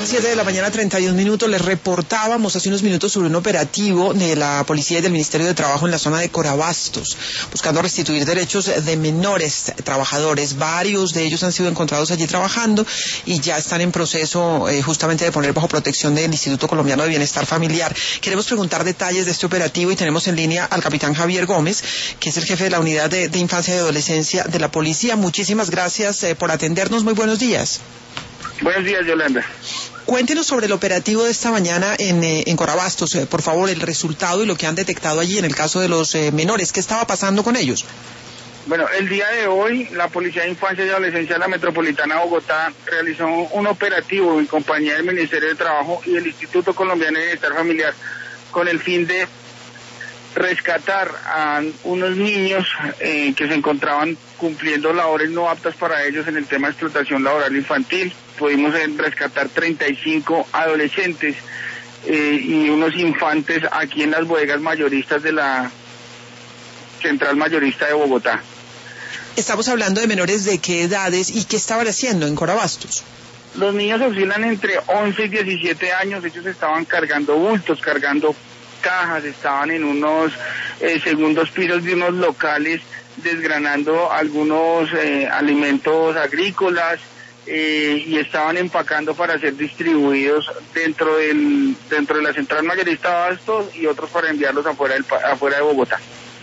7 de la mañana, 31 minutos. Les reportábamos hace unos minutos sobre un operativo de la policía y del Ministerio de Trabajo en la zona de Corabastos, buscando restituir derechos de menores trabajadores. Varios de ellos han sido encontrados allí trabajando y ya están en proceso justamente de poner bajo protección del Instituto Colombiano de Bienestar Familiar. Queremos preguntar detalles de este operativo y tenemos en línea al capitán Javier Gómez, que es el jefe de la Unidad de Infancia y Adolescencia de la Policía. Muchísimas gracias por atendernos. Muy buenos días. Buenos días, Yolanda. Cuéntenos sobre el operativo de esta mañana en Corabastos, por favor, el resultado y lo que han detectado allí en el caso de los menores. ¿Qué estaba pasando con ellos? Bueno, el día de hoy, la Policía de Infancia y Adolescencia de la Metropolitana de Bogotá realizó un operativo en compañía del Ministerio de Trabajo y del Instituto Colombiano de Bienestar Familiar con el fin de rescatar a unos niños que se encontraban cumpliendo labores no aptas para ellos en el tema de explotación laboral infantil. Pudimos rescatar 35 adolescentes y unos infantes aquí en las bodegas mayoristas de la Central Mayorista de Bogotá. Estamos hablando de menores de qué edades y qué estaban haciendo en Corabastos. Los niños oscilan entre 11 y 17 años, ellos estaban cargando bultos, cargando cajas, estaban en unos segundos pisos de unos locales desgranando algunos alimentos agrícolas y estaban empacando para ser distribuidos dentro de la Central Mayorista de Abastos y otros para enviarlos afuera de Bogotá.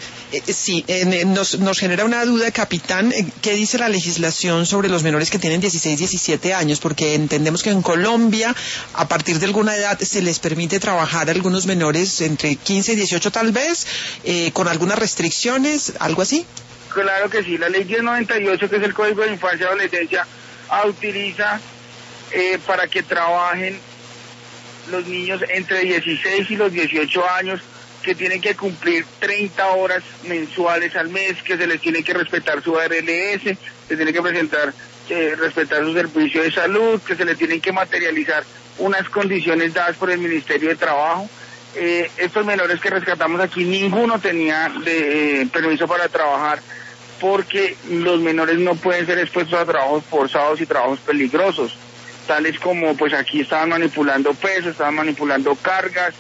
Sí, nos genera una duda, capitán. ¿Qué dice la legislación sobre los menores que tienen 16, 17 años? Porque entendemos que en Colombia, a partir de alguna edad, se les permite trabajar a algunos menores entre 15 y 18 tal vez, con algunas restricciones, algo así. Claro que sí, la ley 1098, que es el Código de Infancia y Adolescencia, autoriza para que trabajen los niños entre 16 y los 18 años, que tienen que cumplir 30 horas mensuales al mes, que se les tiene que respetar su ARLS, se tiene que respetar su servicio de salud, que se les tienen que materializar unas condiciones dadas por el Ministerio de Trabajo. Estos menores que rescatamos aquí, ninguno tenía permiso para trabajar, porque los menores no pueden ser expuestos a trabajos forzados y trabajos peligrosos, tales como, pues aquí estaban manipulando pesos, estaban manipulando cargas.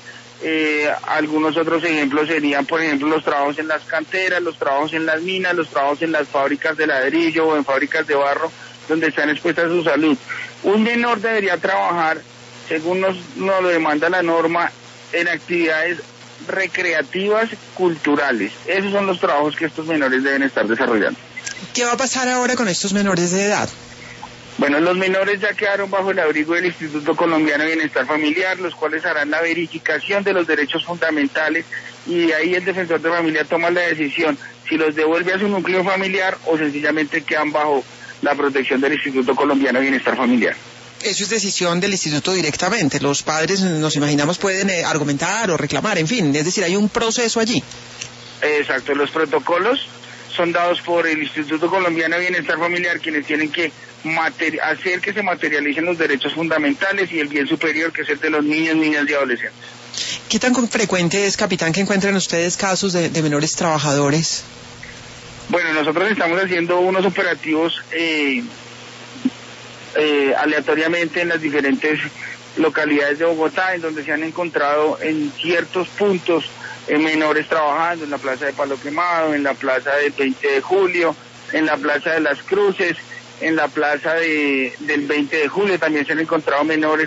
Algunos otros ejemplos serían, por ejemplo, los trabajos en las canteras, los trabajos en las minas, los trabajos en las fábricas de ladrillo o en fábricas de barro, donde están expuestas a su salud. Un menor debería trabajar, según nos lo demanda la norma, en actividades recreativas, culturales. Esos son los trabajos que estos menores deben estar desarrollando. ¿Qué va a pasar ahora con estos menores de edad? Bueno, los menores ya quedaron bajo el abrigo del Instituto Colombiano de Bienestar Familiar, los cuales harán la verificación de los derechos fundamentales y de ahí el defensor de familia toma la decisión si los devuelve a su núcleo familiar o sencillamente quedan bajo la protección del Instituto Colombiano de Bienestar Familiar. Eso es decisión del instituto directamente. Los padres, nos imaginamos, pueden argumentar o reclamar, en fin, es decir, hay un proceso allí. Exacto, los protocolos son dados por el Instituto Colombiano de Bienestar Familiar, quienes tienen que hacer que se materialicen los derechos fundamentales y el bien superior, que es el de los niños, niñas y adolescentes. ¿Qué tan frecuente es, capitán, que encuentren ustedes casos de menores trabajadores? Bueno, nosotros estamos haciendo unos operativos aleatoriamente en las diferentes localidades de Bogotá, en donde se han encontrado en ciertos puntos menores trabajando, en la Plaza de Palo Quemado, en la Plaza del 20 de Julio, en la Plaza de las Cruces, en la Plaza del 20 de Julio también se han encontrado menores.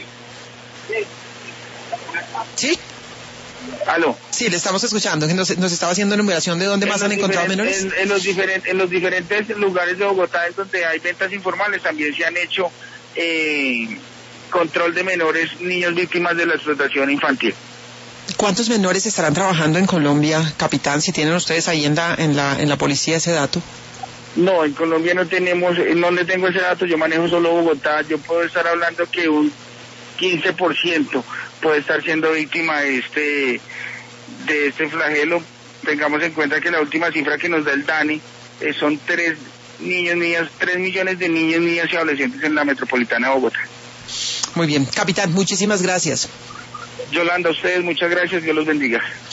¿Sí? ¿Aló? Sí, le estamos escuchando, que nos estaba haciendo enumeración de dónde más han encontrado menores. En los diferentes lugares de Bogotá en donde hay ventas informales también se han hecho control de menores, niños víctimas de la explotación infantil. ¿Cuántos menores estarán trabajando en Colombia, capitán, si tienen ustedes ahí en la policía ese dato? No, en Colombia no le tengo ese dato, yo manejo solo Bogotá. Yo puedo estar hablando que un 15% puede estar siendo víctima de este flagelo. Tengamos en cuenta que la última cifra que nos da el DANE son 3 millones de niños, niñas y adolescentes en la metropolitana de Bogotá. Muy bien, capitán, muchísimas gracias. Yolanda, a ustedes muchas gracias, Dios los bendiga.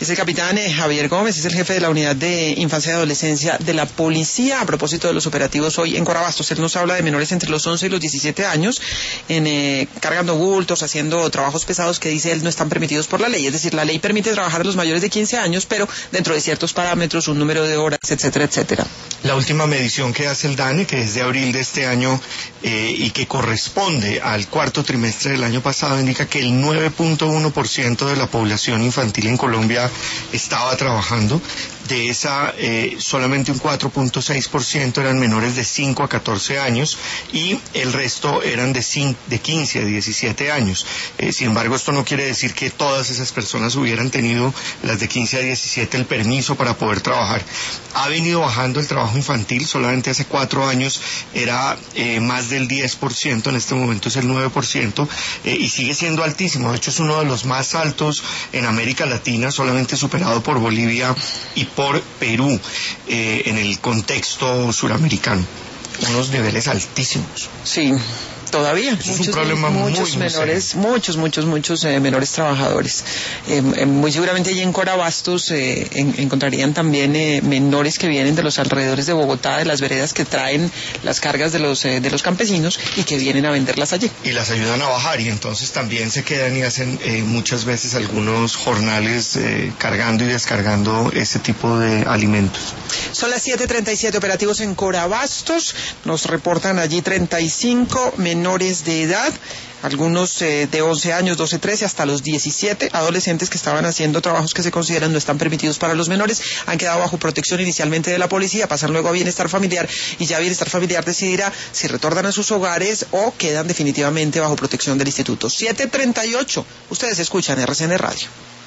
Es el capitán Javier Gómez, es el jefe de la unidad de infancia y adolescencia de la policía, a propósito de los operativos hoy en Corabastos. Él nos habla de menores entre los 11 y los 17 años, cargando bultos, haciendo trabajos pesados que dice él no están permitidos por la ley. Es decir, la ley permite trabajar a los mayores de 15 años, pero dentro de ciertos parámetros, un número de horas, etcétera, etcétera. La última medición que hace el DANE, que es de abril de este año y que corresponde al cuarto trimestre del año pasado, indica que el 9.1% de la población infantil en Colombia estaba trabajando. De esa, solamente un 4.6% eran menores de 5 a 14 años y el resto eran de 15 a 17 años. Sin embargo, esto no quiere decir que todas esas personas hubieran tenido, las de 15 a 17, el permiso para poder trabajar. Ha venido bajando el trabajo infantil, solamente hace 4 años era más del 10%, en este momento es el 9%, y sigue siendo altísimo. De hecho, es uno de los más altos en América Latina, solamente superado por Bolivia y por Perú, en el contexto suramericano. Unos niveles altísimos. Sí. Todavía, es un problema muchos menores, muchos menores trabajadores. Muy seguramente allí en Corabastos encontrarían también menores que vienen de los alrededores de Bogotá, de las veredas que traen las cargas de los campesinos y que vienen a venderlas allí. Y las ayudan a bajar y entonces también se quedan y hacen muchas veces algunos jornales cargando y descargando ese tipo de alimentos. Son las 7:37 operativos en Corabastos. Nos reportan allí 35 menores de edad, algunos de 11 años, 12, 13, hasta los 17 adolescentes que estaban haciendo trabajos que se consideran no están permitidos para los menores, han quedado bajo protección inicialmente de la policía, pasan luego a bienestar familiar y ya bienestar familiar decidirá si retornan a sus hogares o quedan definitivamente bajo protección del instituto. 7:38, ustedes escuchan RCN Radio.